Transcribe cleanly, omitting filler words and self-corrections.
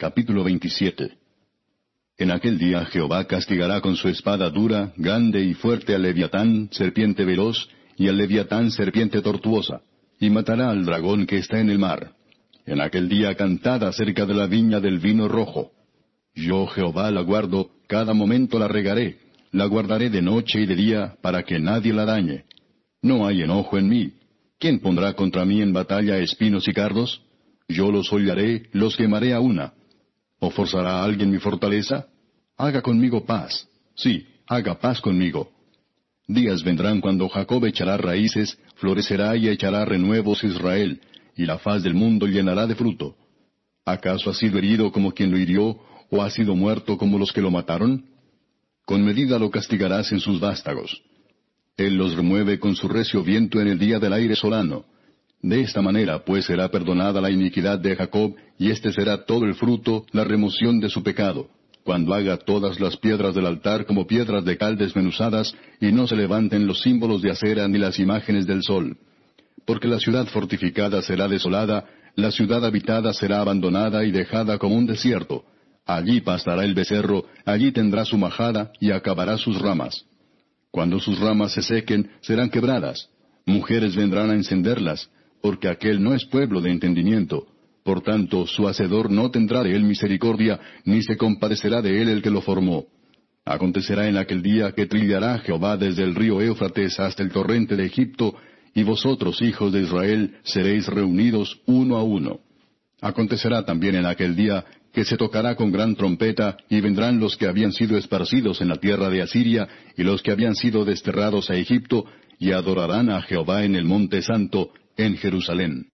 Capítulo 27. En aquel día Jehová castigará con su espada dura, grande y fuerte al Leviatán, serpiente veloz, y al Leviatán, serpiente tortuosa, y matará al dragón que está en el mar. En aquel día cantad acerca de la viña del vino rojo. Yo Jehová la guardo, cada momento la regaré, la guardaré de noche y de día, para que nadie la dañe. No hay enojo en mí. ¿Quién pondrá contra mí en batalla espinos y cardos? Yo los hollaré, los quemaré a una. ¿O forzará alguien mi fortaleza? Haga conmigo paz. Sí, haga paz conmigo. Días vendrán cuando Jacob echará raíces, florecerá y echará renuevos Israel, y la faz del mundo llenará de fruto. ¿Acaso ha sido herido como quien lo hirió, o ha sido muerto como los que lo mataron? Con medida lo castigarás en sus vástagos. Él los remueve con su recio viento en el día del aire solano. De esta manera pues será perdonada la iniquidad de Jacob, y este será todo el fruto, la remoción de su pecado, cuando haga todas las piedras del altar como piedras de cal desmenuzadas, y no se levanten los símbolos de acera ni las imágenes del sol. Porque la ciudad fortificada será desolada, la ciudad habitada será abandonada y dejada como un desierto. Allí pastará el becerro, allí tendrá su majada, y acabará sus ramas. Cuando sus ramas se sequen, serán quebradas. Mujeres vendrán a encenderlas, porque aquel no es pueblo de entendimiento. Por tanto, su hacedor no tendrá de él misericordia, ni se compadecerá de él el que lo formó. Acontecerá en aquel día que trillará Jehová desde el río Éufrates hasta el torrente de Egipto, y vosotros, hijos de Israel, seréis reunidos uno a uno. Acontecerá también en aquel día que se tocará con gran trompeta, y vendrán los que habían sido esparcidos en la tierra de Asiria, y los que habían sido desterrados a Egipto, y adorarán a Jehová en el monte santo, en Jerusalén.